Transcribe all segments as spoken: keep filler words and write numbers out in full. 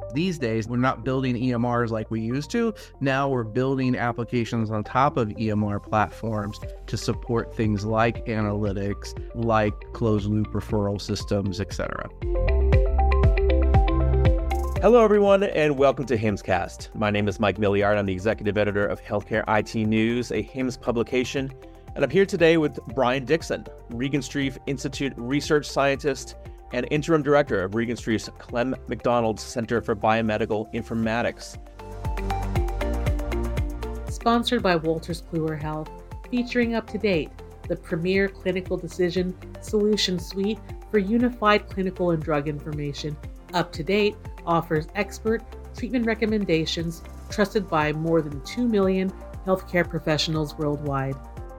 These days, we're not building E M Rs like we used to. Now we're building applications on top of E M R platforms to support things like analytics, like closed loop referral systems, et cetera. Hello, everyone, and welcome to HIMSScast. My name is Mike Milliard. I'm the executive editor of Healthcare I T News, a HIMSS publication. And I'm here today with Brian Dixon, Regenstrief Institute research scientist and interim director of Regenstrief's Clem McDonald Center for Biomedical Informatics. Sponsored by Wolters Kluwer Health, featuring UpToDate, the premier clinical decision solution suite for unified clinical and drug information. UpToDate offers expert treatment recommendations trusted by more than two million healthcare professionals worldwide.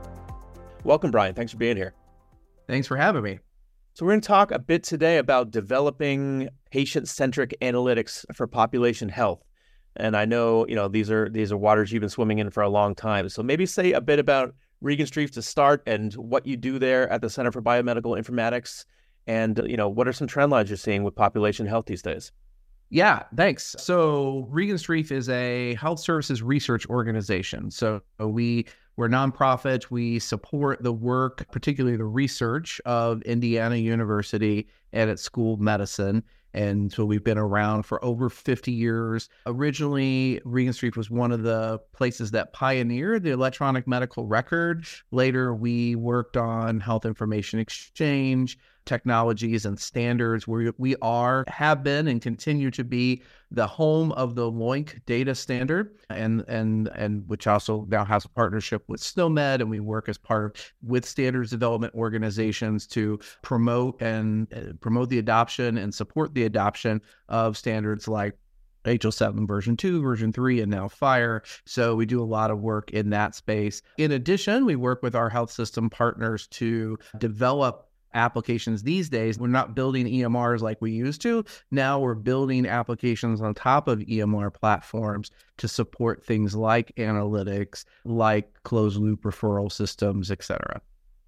Welcome, Brian. Thanks for being here. Thanks for having me. So we're going to talk a bit today about developing patient-centric analytics for population health. And I know, you know, these are these are waters you've been swimming in for a long time. So maybe say a bit about Regenstrief to start and what you do there at the Center for Biomedical Informatics. And, you know, what are some trend lines you're seeing with population health these days? Yeah, thanks. So Regenstrief is a health services research organization. So we We're a nonprofit. We support the work, particularly the research of Indiana University and its School of Medicine. And so we've been around for over fifty years. Originally, Regenstrief was one of the places that pioneered the electronic medical record. Later, we worked on health information exchange, technologies and standards. We, we are, have been, and continue to be the home of the LOINC data standard, and and and which also now has a partnership with SNOMED, and we work as part of with standards development organizations to promote and uh, promote the adoption and support the adoption of standards like H L seven version two, version three, and now FHIR. So we do a lot of work in that space. In addition, we work with our health system partners to develop applications. These days, we're not building E M Rs like we used to. Now we're building applications on top of E M R platforms to support things like analytics, like closed loop referral systems, et cetera.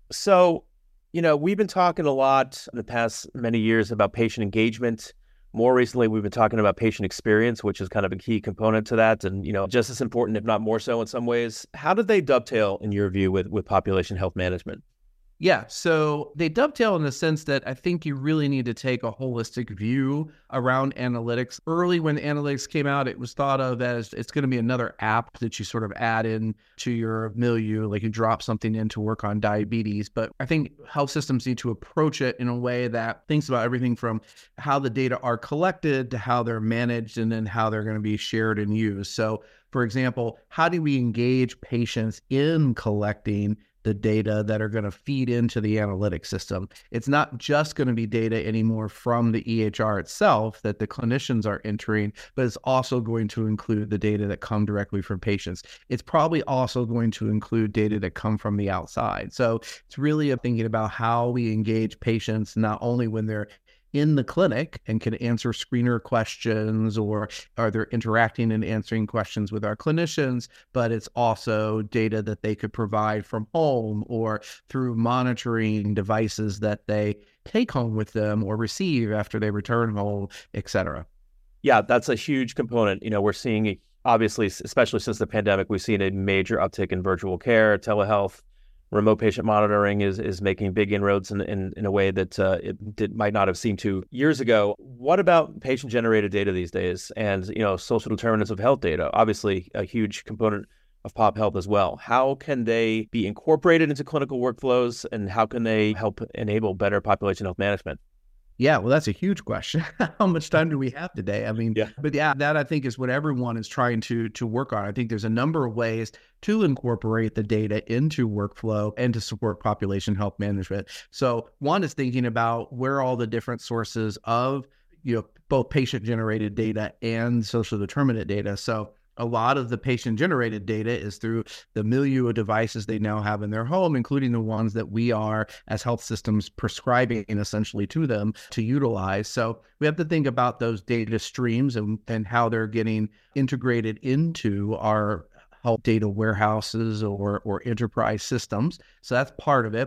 So, you know, we've been talking a lot in the past many years about patient engagement. More recently, we've been talking about patient experience, which is kind of a key component to that, and, you know, just as important, if not more so in some ways. How did they dovetail, in your view, with, with population health management? Yeah, so they dovetail in the sense that I think you really need to take a holistic view around analytics. Early when analytics came out, it was thought of as it's going to be another app that you sort of add in to your milieu, like you drop something in to work on diabetes. But I think health systems need to approach it in a way that thinks about everything from how the data are collected to how they're managed and then how they're going to be shared and used. So, for example, how do we engage patients in collecting the data that are going to feed into the analytics system? It's not just going to be data anymore from the E H R itself that the clinicians are entering, but it's also going to include the data that come directly from patients. It's probably also going to include data that come from the outside. So it's really a thinking about how we engage patients, not only when they're in the clinic and can answer screener questions or are they interacting and answering questions with our clinicians, but it's also data that they could provide from home or through monitoring devices that they take home with them or receive after they return home, et cetera. Yeah, that's a huge component. You know, we're seeing, obviously, especially since the pandemic, we've seen a major uptick in virtual care, telehealth. Remote patient monitoring is is making big inroads in in, in a way that uh, it did, might not have seemed to years ago. What about patient-generated data these days, and you know, social determinants of health data? Obviously, a huge component of pop health as well. How can they be incorporated into clinical workflows, and how can they help enable better population health management? Yeah, well, that's a huge question. How much time do we have today? I mean, yeah. But yeah, that I think is what everyone is trying to to work on. I think there's a number of ways to incorporate the data into workflow and to support population health management. So one is thinking about where all the different sources of, you know, both patient-generated data and social determinant data. So a lot of the patient-generated data is through the milieu of devices they now have in their home, including the ones that we are, as health systems, prescribing essentially to them to utilize. So we have to think about those data streams and, and how they're getting integrated into our health data warehouses or, or enterprise systems. So that's part of it.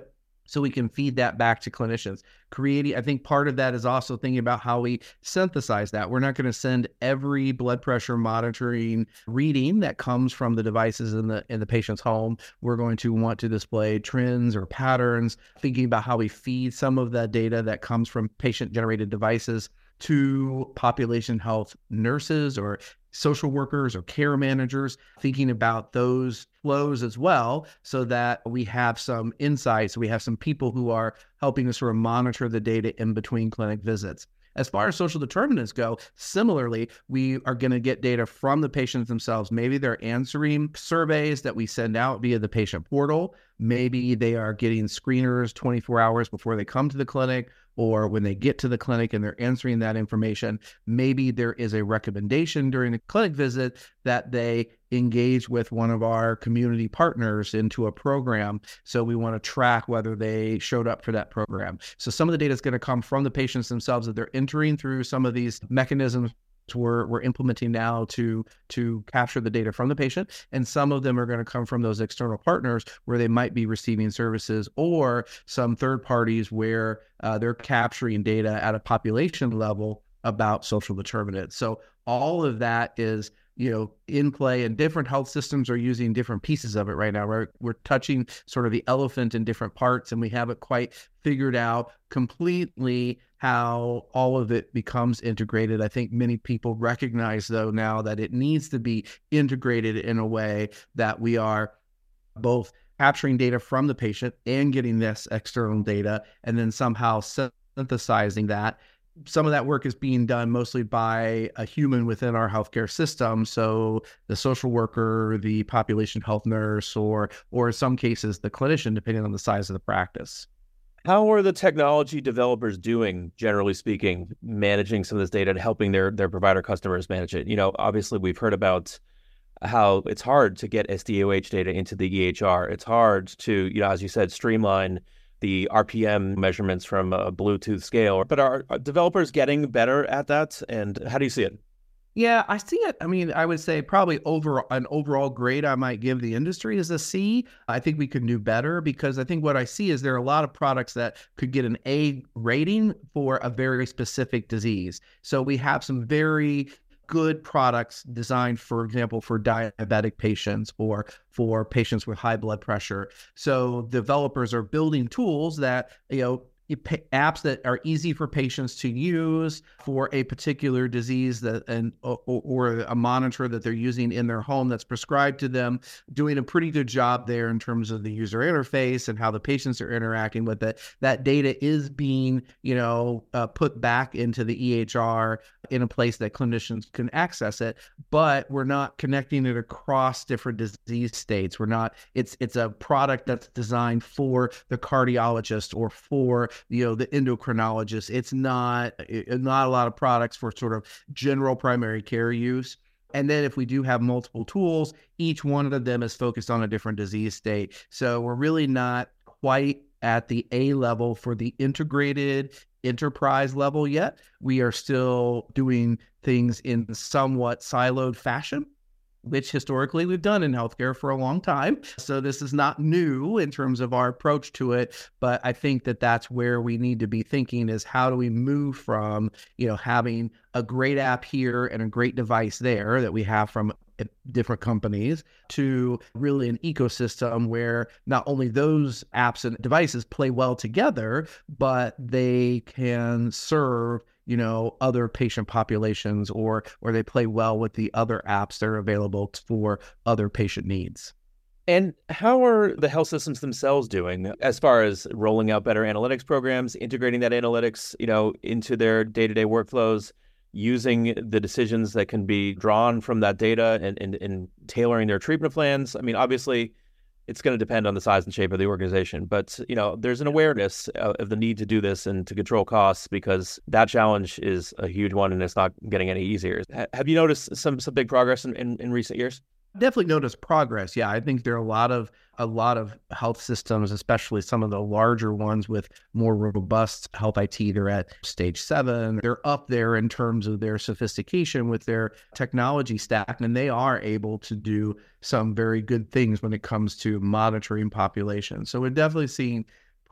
so we can feed that back to clinicians. Creating, I think part of that is also thinking about how we synthesize that. We're not going to send every blood pressure monitoring reading that comes from the devices in the in the patient's home. We're going to want to display trends or patterns, thinking about how we feed some of that data that comes from patient-generated devices to population health nurses or social workers or care managers, thinking about those flows as well, so that we have some insights. We have some people who are helping us sort of monitor the data in between clinic visits. As far as social determinants go, similarly, we are going to get data from the patients themselves. Maybe they're answering surveys that we send out via the patient portal. Maybe they are getting screeners twenty-four hours before they come to the clinic, or when they get to the clinic and they're answering that information. Maybe there is a recommendation during a clinic visit that they engage with one of our community partners into a program. So we want to track whether they showed up for that program. So some of the data is going to come from the patients themselves, that they're entering through some of these mechanisms we're, we're implementing now to, to capture the data from the patient. And some of them are going to come from those external partners where they might be receiving services, or some third parties where uh, they're capturing data at a population level about social determinants. So all of that is, you know, in play, and different health systems are using different pieces of it right now. We're, we're touching sort of the elephant in different parts, and we haven't quite figured out completely how all of it becomes integrated. I think many people recognize, though, now that it needs to be integrated in a way that we are both capturing data from the patient and getting this external data, and then somehow synthesizing that. Some of that work is being done mostly by a human within our healthcare system. So the social worker, the population health nurse, or, or in some cases, the clinician, depending on the size of the practice. How are the technology developers doing, generally speaking, managing some of this data and helping their, their provider customers manage it? You know, obviously we've heard about how it's hard to get S D O H data into the E H R. It's hard to, you know, as you said, streamline the R P M measurements from a Bluetooth scale. But are, are developers getting better at that? And how do you see it? Yeah, I see it. I mean, I would say probably over an overall grade I might give the industry is a C. I think we could do better, because I think what I see is there are a lot of products that could get an A rating for a very specific disease. So we have some very good products designed, for example, for diabetic patients or for patients with high blood pressure. So developers are building tools that, you know, apps that are easy for patients to use for a particular disease, that and or, or a monitor that they're using in their home that's prescribed to them, doing a pretty good job there in terms of the user interface and how the patients are interacting with it. That data is being, you know, uh, put back into the E H R in a place that clinicians can access it, but we're not connecting it across different disease states. We're not, it's it's a product that's designed for the cardiologist or for, you know, the endocrinologist. It's not, it, not a lot of products for sort of general primary care use. And then if we do have multiple tools, each one of them is focused on a different disease state. So we're really not quite at the A level for the integrated enterprise level yet. We are still doing things in somewhat siloed fashion, which historically we've done in healthcare for a long time. So this is not new in terms of our approach to it, but I think that that's where we need to be thinking, is how do we move from, you know, having a great app here and a great device there that we have from different companies, to really an ecosystem where not only those apps and devices play well together, but they can serve, you know, other patient populations, or or they play well with the other apps that are available for other patient needs. And how are the health systems themselves doing as far as rolling out better analytics programs, integrating that analytics, you know, into their day-to-day workflows, using the decisions that can be drawn from that data and, and, and tailoring their treatment plans? I mean, obviously, it's going to depend on the size and shape of the organization, but, you know, there's an awareness of, of the need to do this and to control costs, because that challenge is a huge one and it's not getting any easier. H- have you noticed some, some big progress in, in, in recent years? Definitely noticed progress. Yeah, I think there are a lot of a lot of health systems, especially some of the larger ones with more robust health I T. They're at stage seven. They're up there in terms of their sophistication with their technology stack, and they are able to do some very good things when it comes to monitoring populations. So we're definitely seeing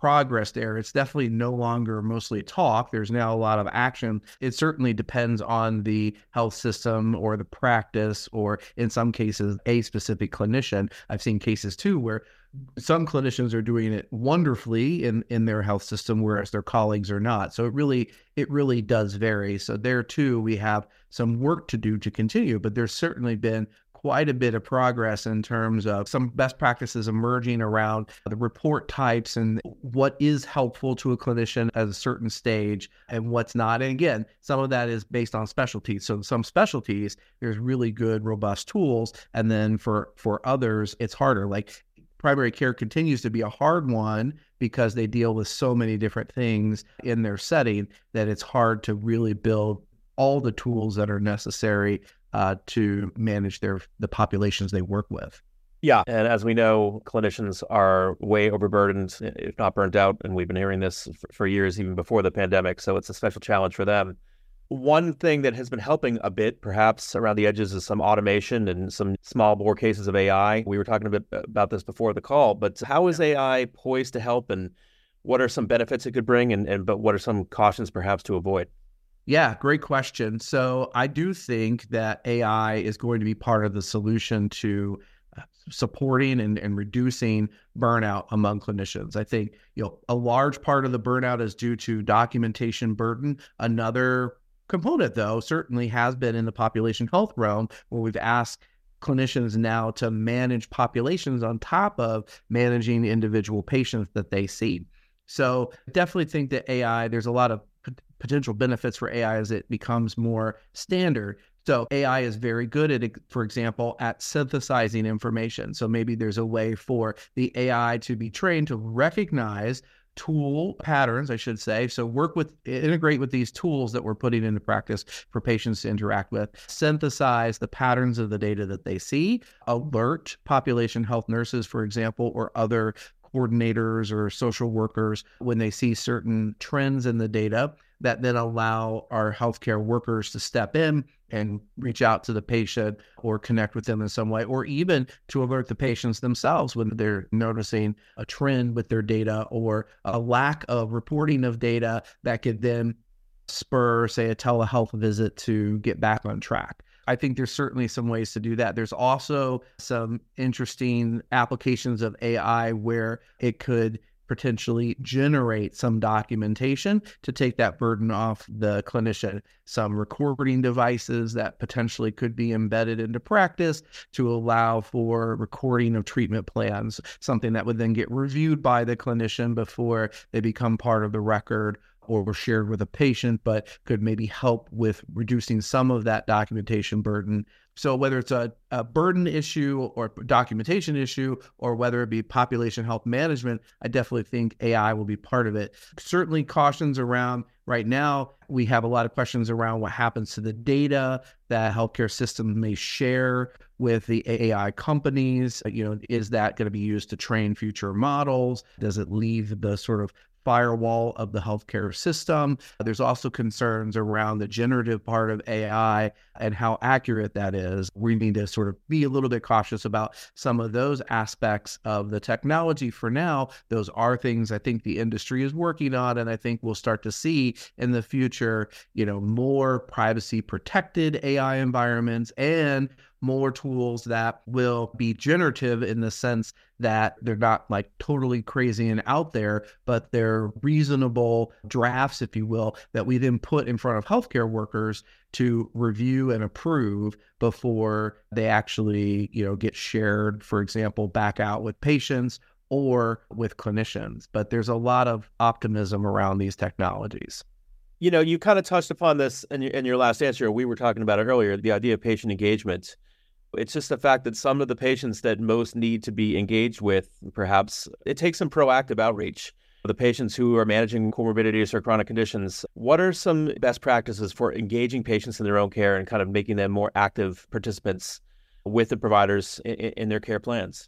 progress there. It's definitely no longer mostly talk. There's now a lot of action. It certainly depends on the health system or the practice, or in some cases, a specific clinician. I've seen cases too where some clinicians are doing it wonderfully in, in their health system, whereas their colleagues are not. So it really, it really does vary. So there too, we have some work to do to continue, but there's certainly been quite a bit of progress in terms of some best practices emerging around the report types and what is helpful to a clinician at a certain stage and what's not. And again, some of that is based on specialties. So some specialties, there's really good, robust tools. And then for, for others, it's harder. Like primary care continues to be a hard one because they deal with so many different things in their setting that it's hard to really build all the tools that are necessary uh, to manage their the populations they work with. Yeah. And as we know, clinicians are way overburdened, if not burnt out. And we've been hearing this for, for years, even before the pandemic. So it's a special challenge for them. One thing that has been helping a bit, perhaps around the edges, is some automation and some small bore cases of A I. We were talking a bit about this before the call, but how is A I poised to help, and what are some benefits it could bring, and, and but what are some cautions perhaps to avoid? Yeah, great question. So I do think that A I is going to be part of the solution to supporting and, and reducing burnout among clinicians. I think, you know, a large part of the burnout is due to documentation burden. Another component, though, certainly has been in the population health realm, where we've asked clinicians now to manage populations on top of managing individual patients that they see. So definitely think that A I, there's a lot of p- potential benefits for A I as it becomes more standard. So A I is very good at, for example, at synthesizing information. So maybe there's a way for the A I to be trained to recognize tool patterns, I should say. So work with, integrate with these tools that we're putting into practice for patients to interact with, synthesize the patterns of the data that they see, alert population health nurses, for example, or other coordinators or social workers when they see certain trends in the data, that then allow our healthcare workers to step in and reach out to the patient or connect with them in some way, or even to alert the patients themselves when they're noticing a trend with their data or a lack of reporting of data that could then spur, say, a telehealth visit to get back on track. I think there's certainly some ways to do that. There's also some interesting applications of A I where it could potentially generate some documentation to take that burden off the clinician, some recording devices that potentially could be embedded into practice to allow for recording of treatment plans, something that would then get reviewed by the clinician before they become part of the record or were shared with a patient, but could maybe help with reducing some of that documentation burden. So whether it's a, a burden issue or documentation issue, or whether it be population health management, I definitely think A I will be part of it. Certainly cautions around right now, we have a lot of questions around what happens to the data that healthcare systems may share with the A I companies. You know, is that going to be used to train future models? Does it leave the sort of firewall of the healthcare system? There's also concerns around the generative part of A I and how accurate that is. We need to sort of be a little bit cautious about some of those aspects of the technology for now. Those are things I think the industry is working on, and I think we'll start to see in the future, you know, more privacy protected A I environments and more tools that will be generative in the sense that they're not like totally crazy and out there, but they're reasonable drafts, if you will, that we then put in front of healthcare workers to review and approve before they actually, you know, get shared, for example, back out with patients or with clinicians. But there's a lot of optimism around these technologies. You know, you kind of touched upon this in your, in your last answer. We were talking about it earlier, the idea of patient engagement. It's just the fact that some of the patients that most need to be engaged with, perhaps it takes some proactive outreach. The patients who are managing comorbidities or chronic conditions, what are some best practices for engaging patients in their own care and kind of making them more active participants with the providers in, in their care plans?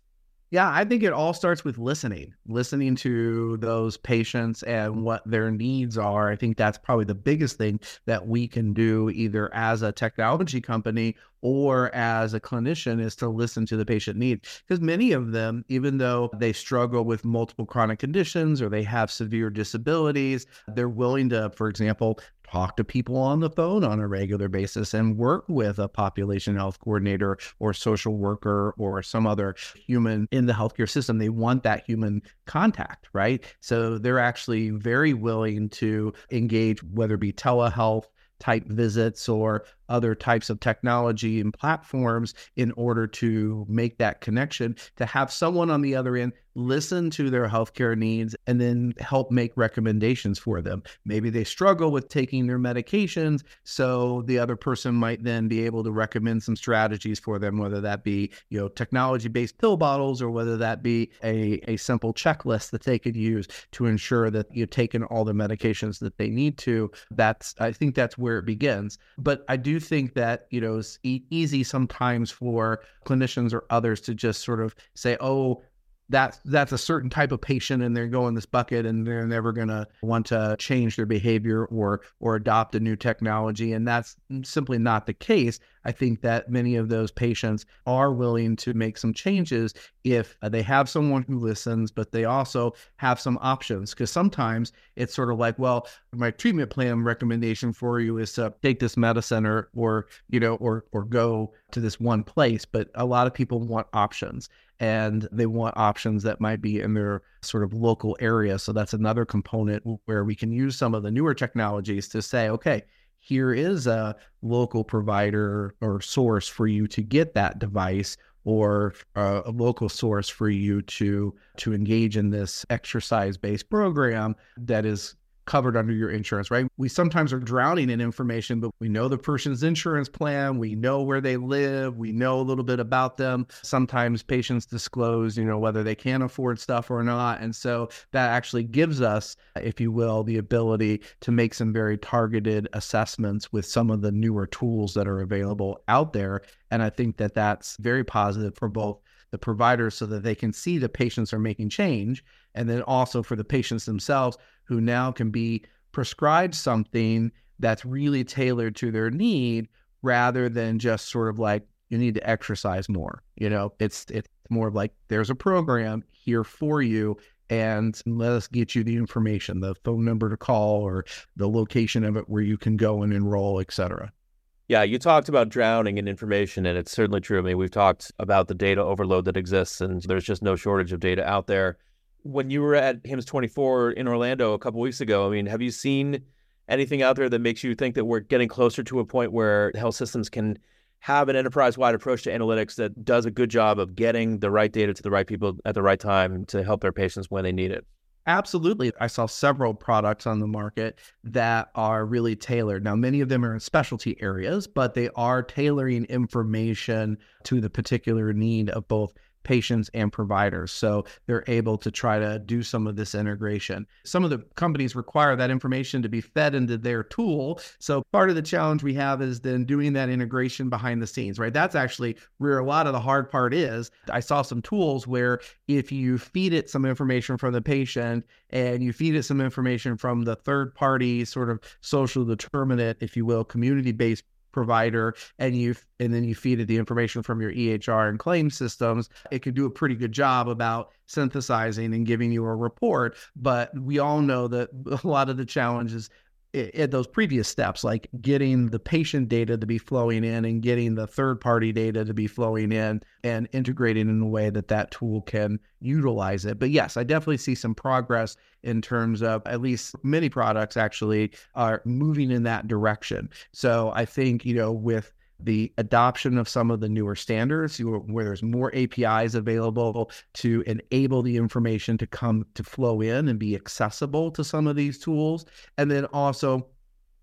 Yeah, I think it all starts with listening, listening to those patients and what their needs are. I think that's probably the biggest thing that we can do either as a technology company or as a clinician is to listen to the patient needs. Because many of them, even though they struggle with multiple chronic conditions or they have severe disabilities, they're willing to, for example, talk to people on the phone on a regular basis and work with a population health coordinator or social worker or some other human in the healthcare system. They want that human contact, right? So they're actually very willing to engage, whether it be telehealth type visits or other types of technology and platforms in order to make that connection, to have someone on the other end listen to their healthcare needs and then help make recommendations for them. Maybe they struggle with taking their medications, so the other person might then be able to recommend some strategies for them, whether that be, you know, technology-based pill bottles or whether that be a, a simple checklist that they could use to ensure that you've taken all the medications that they need to. That's, I think that's where it begins. But I do think that, you know, it's e- easy sometimes for clinicians or others to just sort of say, oh, that's that's a certain type of patient and they're going this bucket and they're never going to want to change their behavior or or adopt a new technology. And that's simply not the case. I think that many of those patients are willing to make some changes if they have someone who listens, but they also have some options. Because sometimes it's sort of like, well, my treatment plan recommendation for you is to take this medicine or, or you know, or or go to this one place. But a lot of people want options. And they want options that might be in their sort of local area. So that's another component where we can use some of the newer technologies to say, okay, here is a local provider or source for you to get that device, or uh, a local source for you to to engage in this exercise-based program that is covered under your insurance, right? We sometimes are drowning in information, but we know the person's insurance plan, we know where they live, we know a little bit about them. Sometimes patients disclose, you know, whether they can afford stuff or not. And so that actually gives us, if you will, the ability to make some very targeted assessments with some of the newer tools that are available out there. And I think that that's very positive for both the providers so that they can see the patients are making change, and then also for the patients themselves who now can be prescribed something that's really tailored to their need rather than just sort of like, you need to exercise more. You know, it's it's more of like, there's a program here for you and let us get you the information, the phone number to call or the location of it where you can go and enroll, et cetera. Yeah, you talked about drowning in information, and it's certainly true. I mean, we've talked about the data overload that exists, and there's just no shortage of data out there. When you were at HIMSS twenty-four in Orlando a couple weeks ago, I mean, have you seen anything out there that makes you think that we're getting closer to a point where health systems can have an enterprise-wide approach to analytics that does a good job of getting the right data to the right people at the right time to help their patients when they need it? Absolutely. I saw several products on the market that are really tailored. Now, many of them are in specialty areas, but they are tailoring information to the particular need of both patients and providers. So they're able to try to do some of this integration. Some of the companies require that information to be fed into their tool. So part of the challenge we have is then doing that integration behind the scenes, right? That's actually where a lot of the hard part is. I saw some tools where if you feed it some information from the patient and you feed it some information from the third party sort of social determinant, if you will, community-based provider, and you and then you feed it the information from your E H R and claim systems, it could do a pretty good job about synthesizing and giving you a report. But we all know that a lot of the challenges at those previous steps, like getting the patient data to be flowing in and getting the third-party data to be flowing in and integrating in a way that that tool can utilize it. But yes, I definitely see some progress in terms of at least many products actually are moving in that direction. So I think, you know, with the adoption of some of the newer standards where there's more A P Is available to enable the information to come to flow in and be accessible to some of these tools. And then also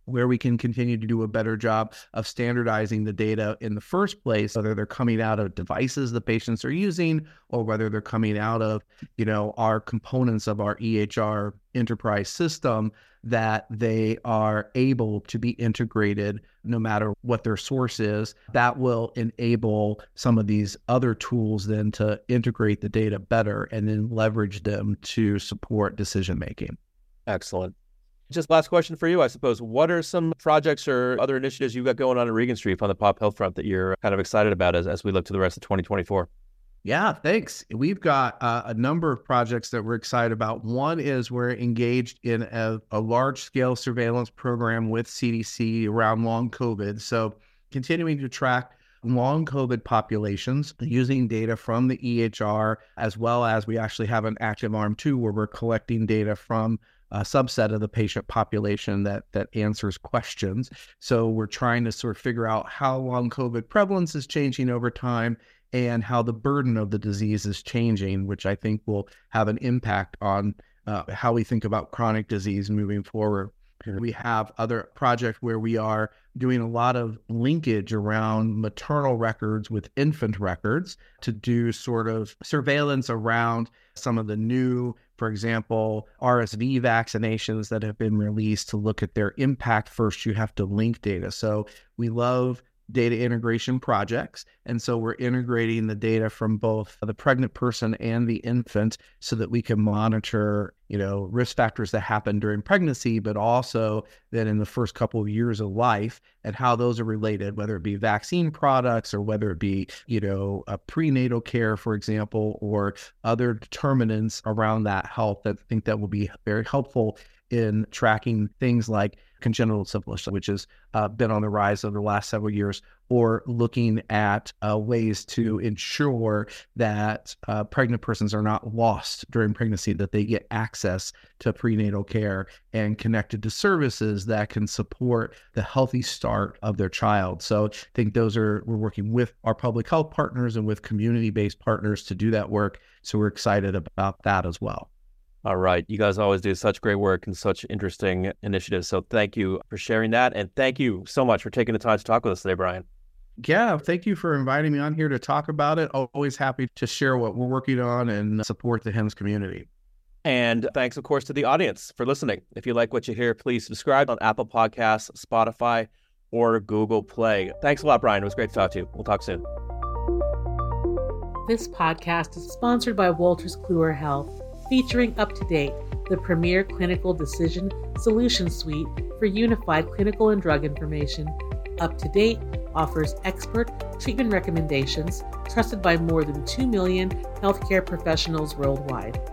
where we can continue to do a better job of standardizing the data in the first place, whether they're coming out of devices the patients are using or whether they're coming out of, you know, our components of our E H R enterprise system, that they are able to be integrated no matter what their source is. That will enable some of these other tools then to integrate the data better and then leverage them to support decision making. Excellent. Just last question for you, I suppose. What are some projects or other initiatives you've got going on at Regenstrief on the pop health front that you're kind of excited about as, as we look to the rest of twenty twenty-four? Yeah, thanks. We've got uh, a number of projects that we're excited about. One is we're engaged in a, a large-scale surveillance program with C D C around long COVID. So continuing to track long COVID populations using data from the E H R, as well as we actually have an active arm too, where we're collecting data from a subset of the patient population that that answers questions. So we're trying to sort of figure out how long COVID prevalence is changing over time and how the burden of the disease is changing, which I think will have an impact on uh, how we think about chronic disease moving forward. We have other projects where we are doing a lot of linkage around maternal records with infant records to do sort of surveillance around some of the new, for example, R S V vaccinations that have been released to look at their impact. First, you have to link data. So we love data integration projects. And so we're integrating the data from both the pregnant person and the infant so that we can monitor, you know, risk factors that happen during pregnancy, but also then in the first couple of years of life and how those are related, whether it be vaccine products or whether it be, you know, a prenatal care, for example, or other determinants around that health. I think that will be very helpful in tracking things like congenital syphilis, which has uh, been on the rise over the last several years, or looking at uh, ways to ensure that uh, pregnant persons are not lost during pregnancy, that they get access to prenatal care and connected to services that can support the healthy start of their child. So I think those are, we're working with our public health partners and with community-based partners to do that work. So we're excited about that as well. All right. You guys always do such great work and such interesting initiatives. So thank you for sharing that. And thank you so much for taking the time to talk with us today, Brian. Yeah, thank you for inviting me on here to talk about it. Always happy to share what we're working on and support the H I M S community. And thanks, of course, to the audience for listening. If you like what you hear, please subscribe on Apple Podcasts, Spotify, or Google Play. Thanks a lot, Brian. It was great to talk to you. We'll talk soon. This podcast is sponsored by Wolters Kluwer Health, featuring Up to Date, the premier clinical decision solution suite for unified clinical and drug information. Up to Date offers expert treatment recommendations trusted by more than two million healthcare professionals worldwide.